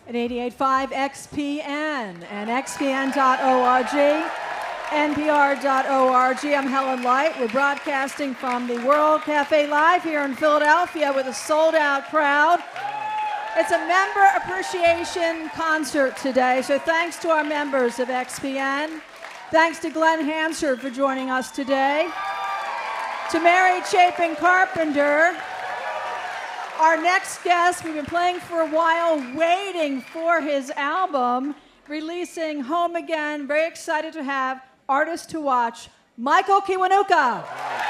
at 88.5 XPN and xpn.org, npr.org. I'm Helen Light. We're broadcasting from the World Cafe Live here in Philadelphia with a sold-out crowd. It's a member appreciation concert today, so thanks to our members of XPN. Thanks to Glenn Hansard for joining us today. To Mary Chapin Carpenter. Our next guest, we've been playing for a while, waiting for his album, releasing Home Again. Very excited to have artist to watch, Michael Kiwanuka.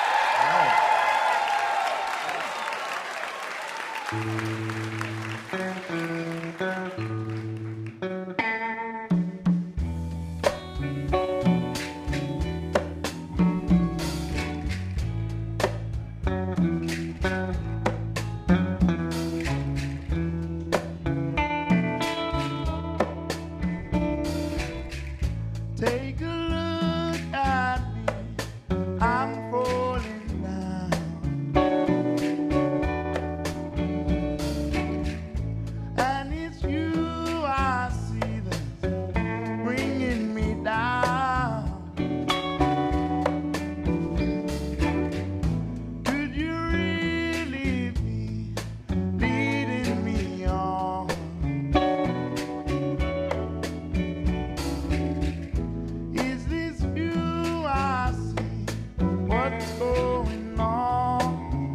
Take a look at me, I'm falling down. And it's you I see that's bringing me down. Could you really be leading me on? Is this you I see? What's going on?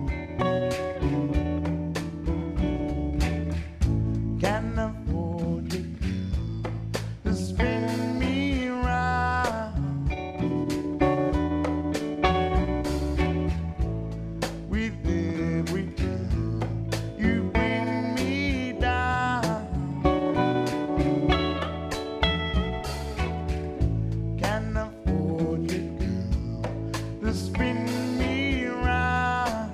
Can't afford it to spin me round with every time you bring me down. Can't afford it, girl, to spin me round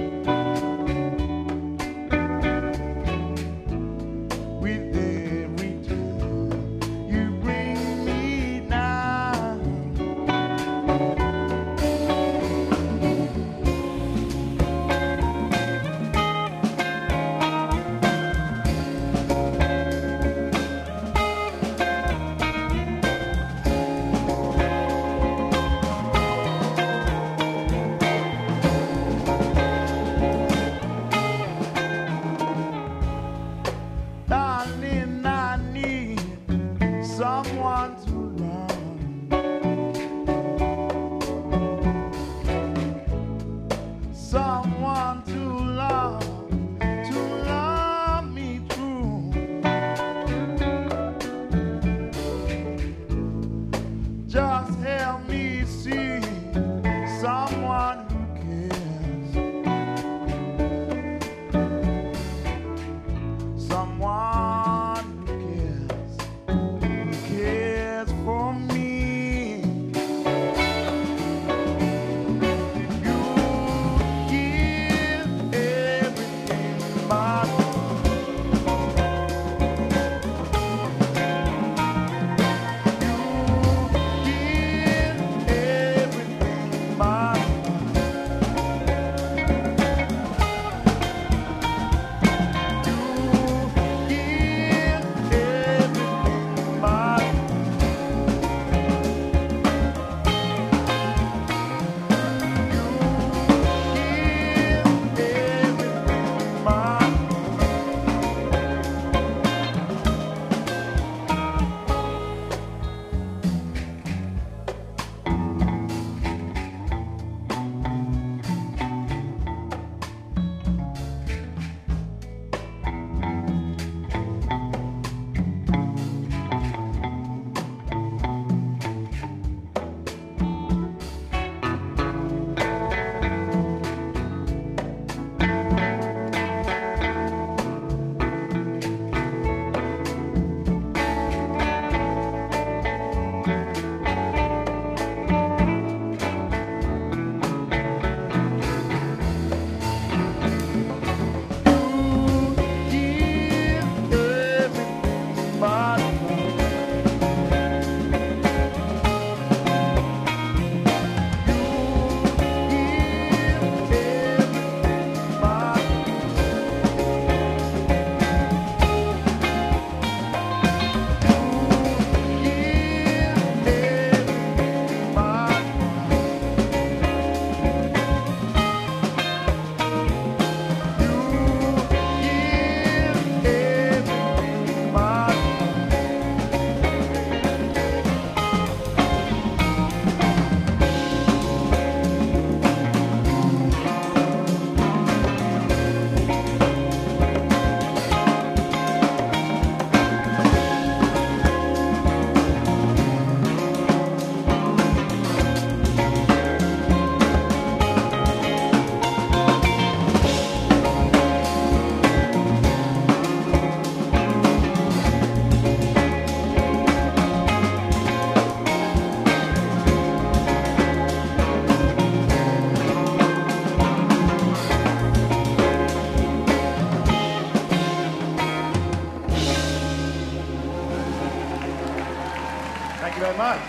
with every time you bring me down. Darling, I need someone to love, someone to love me true. Just help me see someone who cares, someone Thank you very much.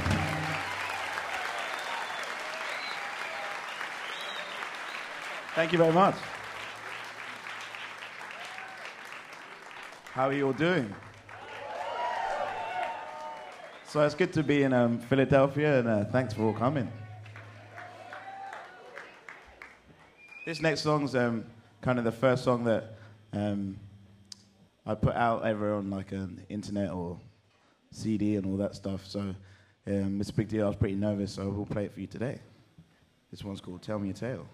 Thank you very much. How are you all doing? So it's good to be in Philadelphia, and thanks for all coming. This next song's kind of the first song that I put out ever on like an internet or CD and all that stuff. So it's a big deal. I was pretty nervous, so we'll play it for you today. This one's called Tell Me a Tale.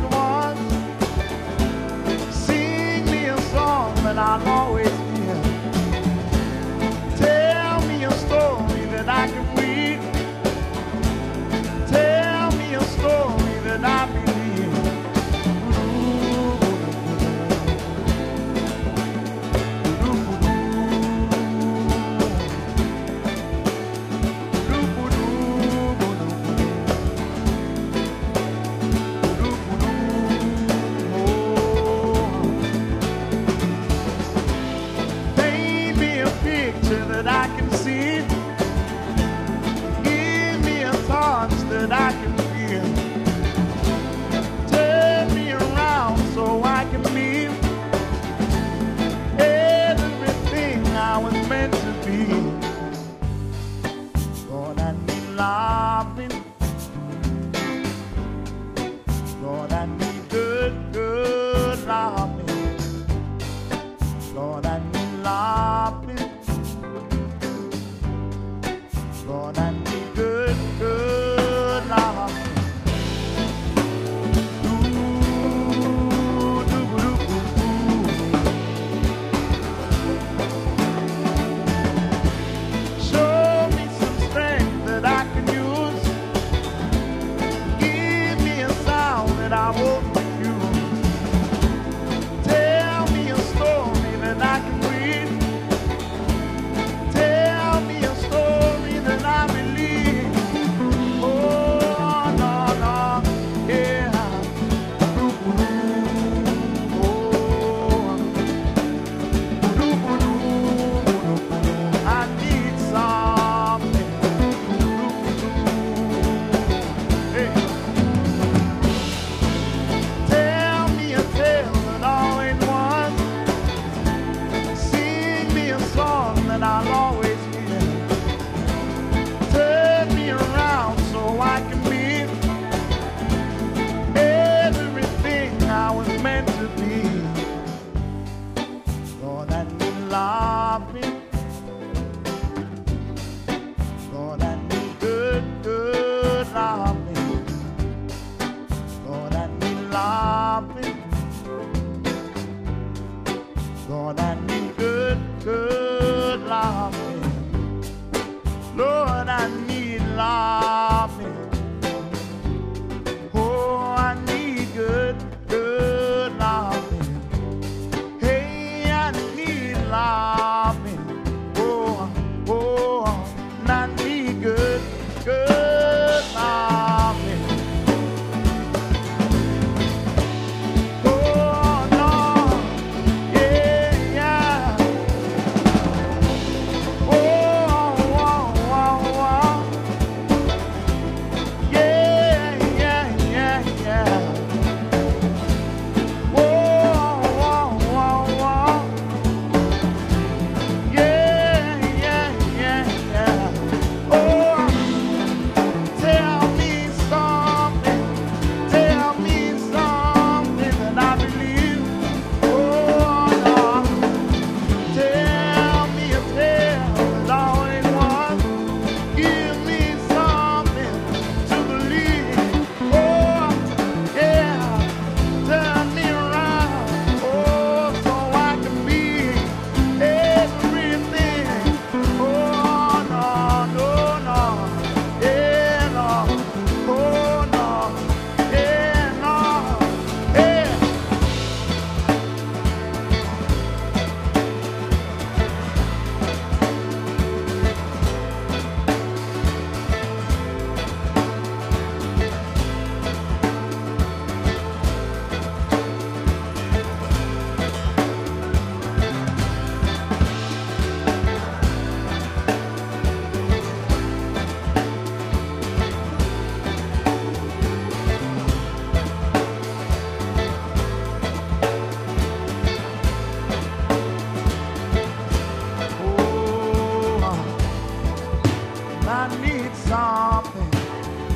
I'll always hear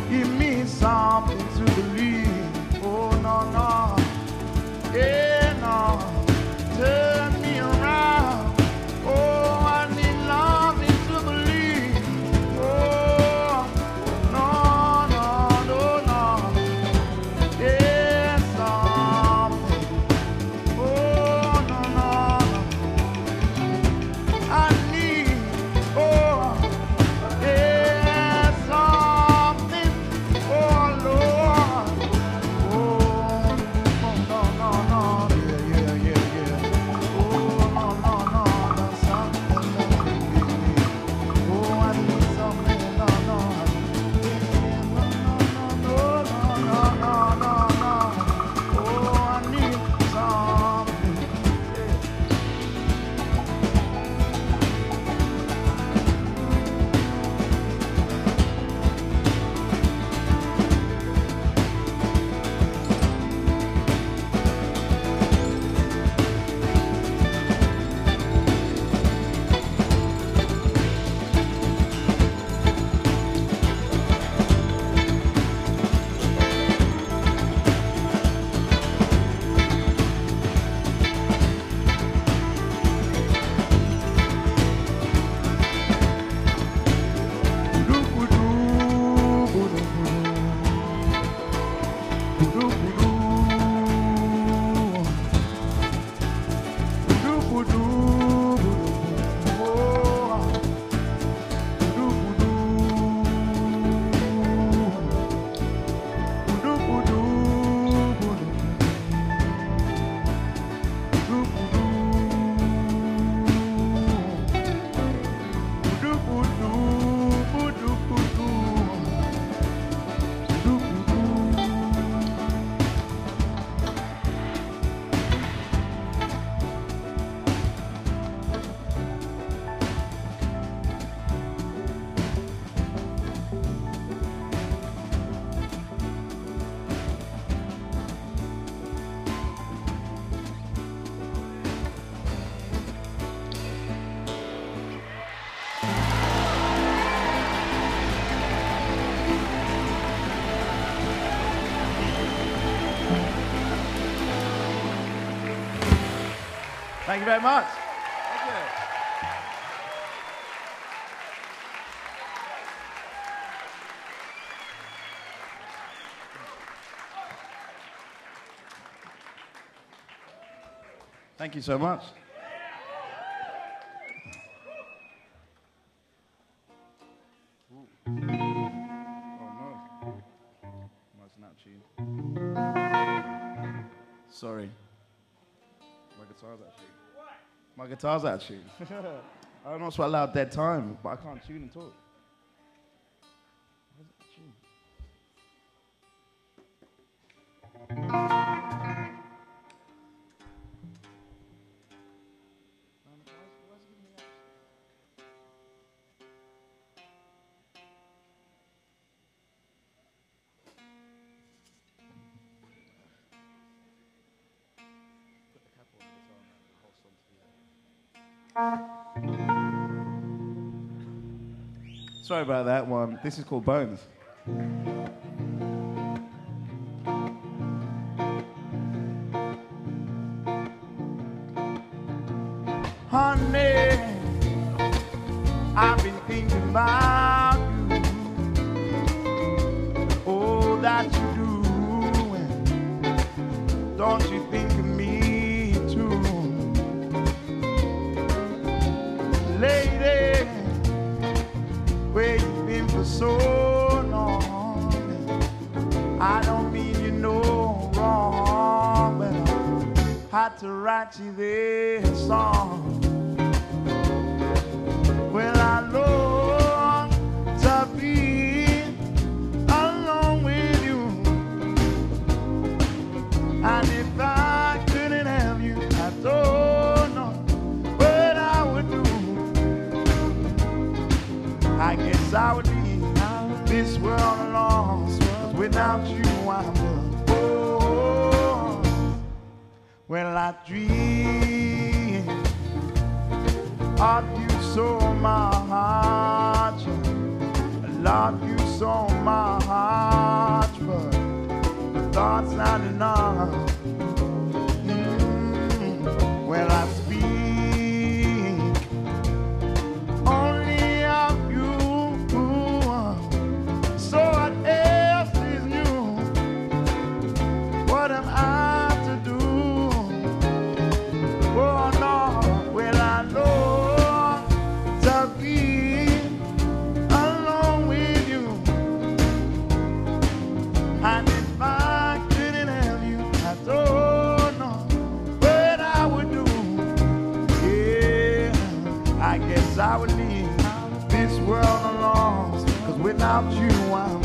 Give me something to believe. Oh, no, no. Yeah, no. Turn me around. Oh, I need loving to believe. Oh, no, no, no, no. Yeah, something. Oh, no, no, no. I need, oh, yeah, something. Oh, Lord. Oh, no, no, no. Yeah, yeah, yeah, yeah. Oh, no, no, no. That's something that I need. Oh, I need something. No, no. No, no, no, no, no, no. Oh, I need something. Thank you very much. Thank you. Thank you so much. Ooh. Oh no. No, it's not tuned. Sorry. My guitar's out of tune. My guitar's out of tune. I don't know what's allowed dead time, but I can't tune and talk. Why is it out of tune? Why is it giving me that? Put the cap on the guitar and the whole song to be there. Sorry about that one. This is called Bones. Honey, I've been thinking about you. Oh, that you doing. Don't you think of me too? Lady, where you been for so long? I don't mean you no wrong, but I had to write you this song. Well, I long to be alone with you, and if I couldn't have you, I don't know what I would do. I guess I would leave this world alone, 'cause without you I'm lost. Oh, well, I dream of you so much. I love you what's on my heart, but the thoughts not enough. When I speak only of you, so what else is new? What am I to do? Oh no, well I know to be alone with you. And if I couldn't have you, I don't know what I would do. Yeah, I guess I would leave this world alone, 'cause without you I'm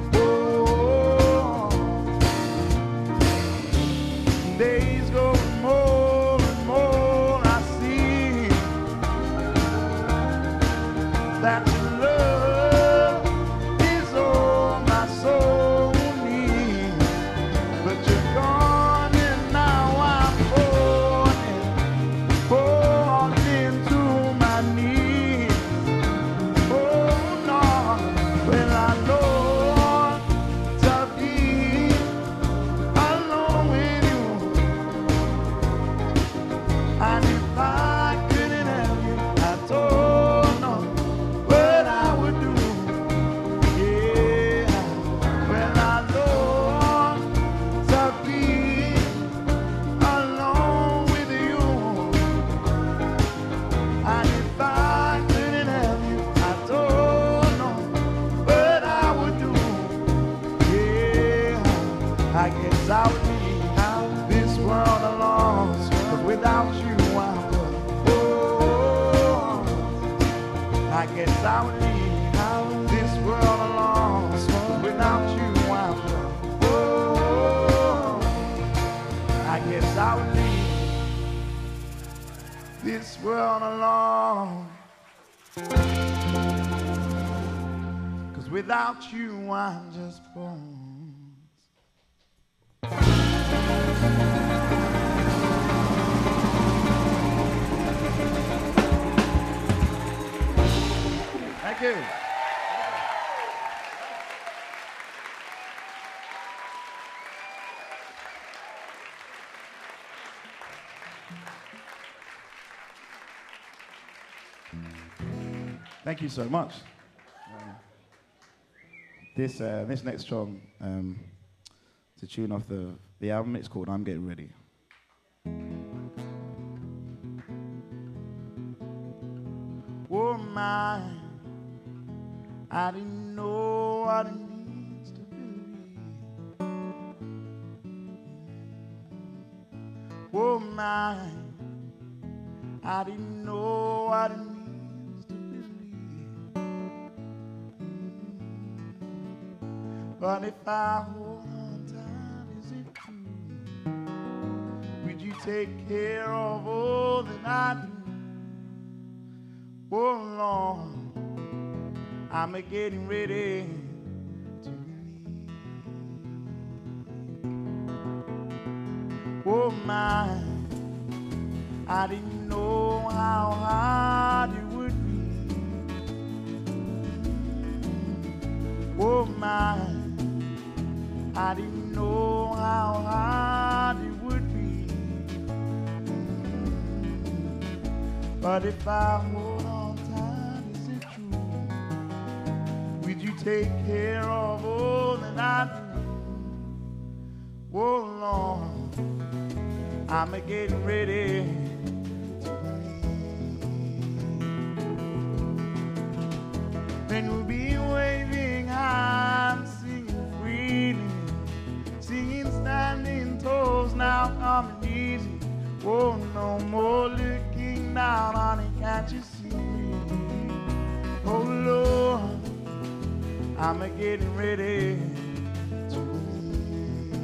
days go more and more. I see that your love is all my soul needs, but you're gone and now I'm falling to my knees. Oh no, well I know to be alone with you. And if I couldn't have you, I don't know what I would do. Yeah, well I long to be alone with you. And if I couldn't have you, I don't know what I would do. Yeah, I guess I would leave this world alone, 'cause without you I'm I guess I would leave this world alone, 'cause without you I'm I guess I would leave this world alone, 'cause without you I'm just bones. Thank you. Thank you so much. This next song, it's a tune off the album. It's called "I'm Getting Ready." Oh my, I didn't know what it means to believe. Oh my, I didn't know what it means to believe. But if I hold on tight, is it true? Would you take care of all that I do? Oh Lord, I'm getting ready to leave. Oh my, I didn't know how hard it would be. Oh my, I didn't know how hard it would be. But if I hold on tight, is it true? Would you take care of all that I do? Oh Lord, I'm getting ready to leave. Then we'll be waving hands, singing freely, singing standing toes, now coming easy. Oh, no more looking down, honey, can't you see me? Oh Lord, I'm getting ready to leave.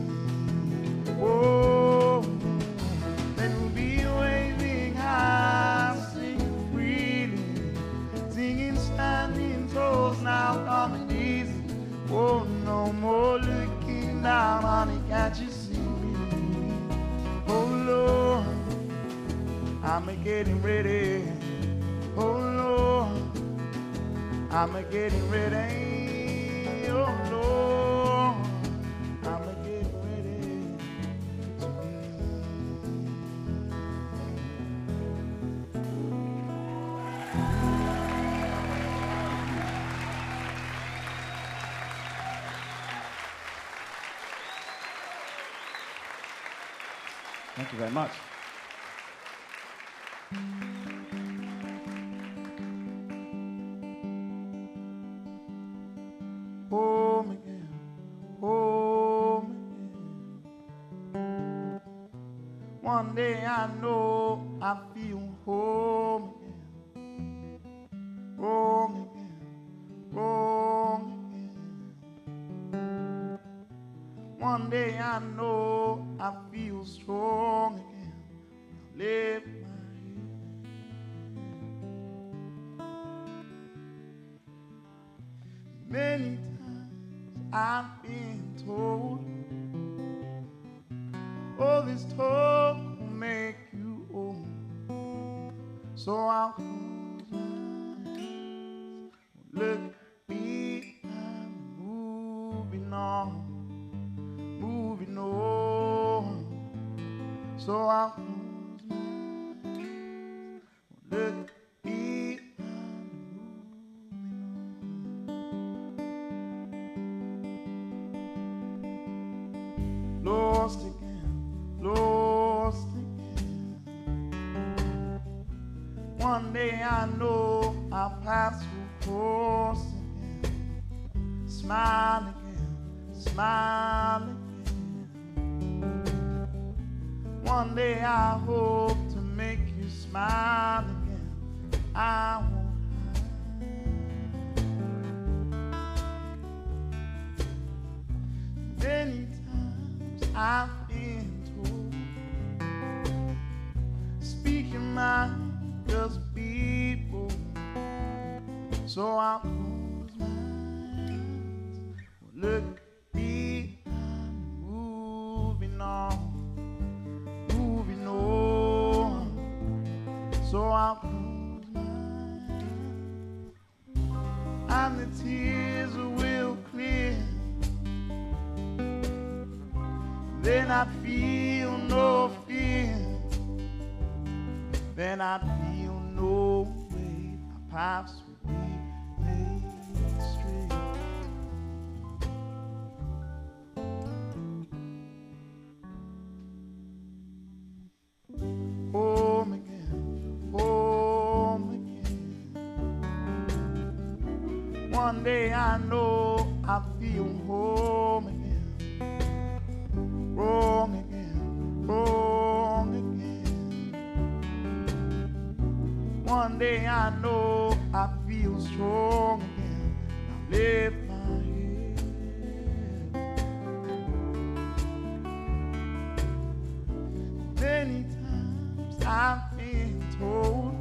Oh, then we'll be waving hands, singing freely, singing standing toes, now coming easy. Oh, no more looking down, honey, can't you see me? Oh Lord, I'm getting ready. Oh Lord, I'm getting ready. Thank you very much. Home again, home again. One day I know I feel home again. Wrong again, wrong again. One day I know I feel strong again. Lift my head. Many times I've been told, oh, this talk will make you old. So I'll close my eyes, look behind, moving on, moving on. So I'll close my eyes, look behind, moving on. Lost again, lost again. One day I know I'll pass through course again. Smile again, smile again. One day I hope to make you smile again. I won't hide. Many times I've been told, speak your mind, just be bold. So I'll close my eyes, look behind, moving on, moving on. So I'll close my eyes, and the tears will clear. Then I feel no fear. Then I feel no weight. Our paths will be made straight. Home again, home again. One day I know I feel home again. Wrong again, wrong again. One day I know I feel strong again. Now lift my head. Many times I've been told,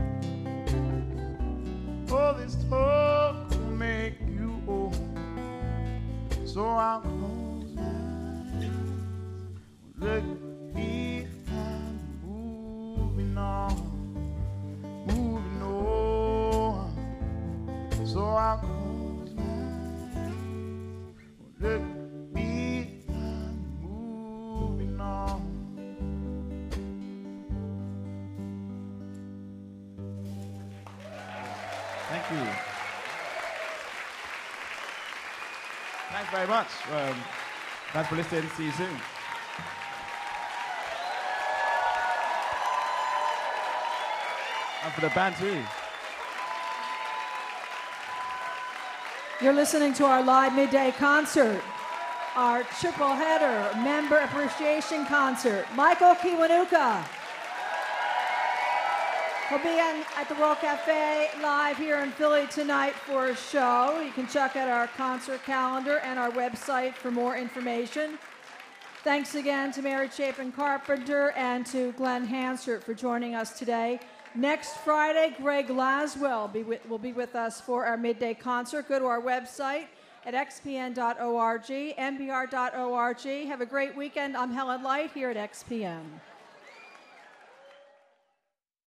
oh, this talk will make you old. So I'll close my eyes, look behind, moving on, moving on. So I'll close my eyes, look behind, moving on. Thank you. Thanks very much. Thanks for listening. See you soon. And for the band too. You're listening to our live midday concert, our triple header member appreciation concert. Michael Kiwanuka will be at the World Cafe live here in Philly tonight for a show. You can check out our concert calendar and our website for more information. Thanks again to Mary Chapin Carpenter and to Glenn Hansard for joining us today. Next Friday, Greg Laswell will be with us for our midday concert. Go to our website at xpn.org, npr.org. Have a great weekend. I'm Helen Light here at XPN.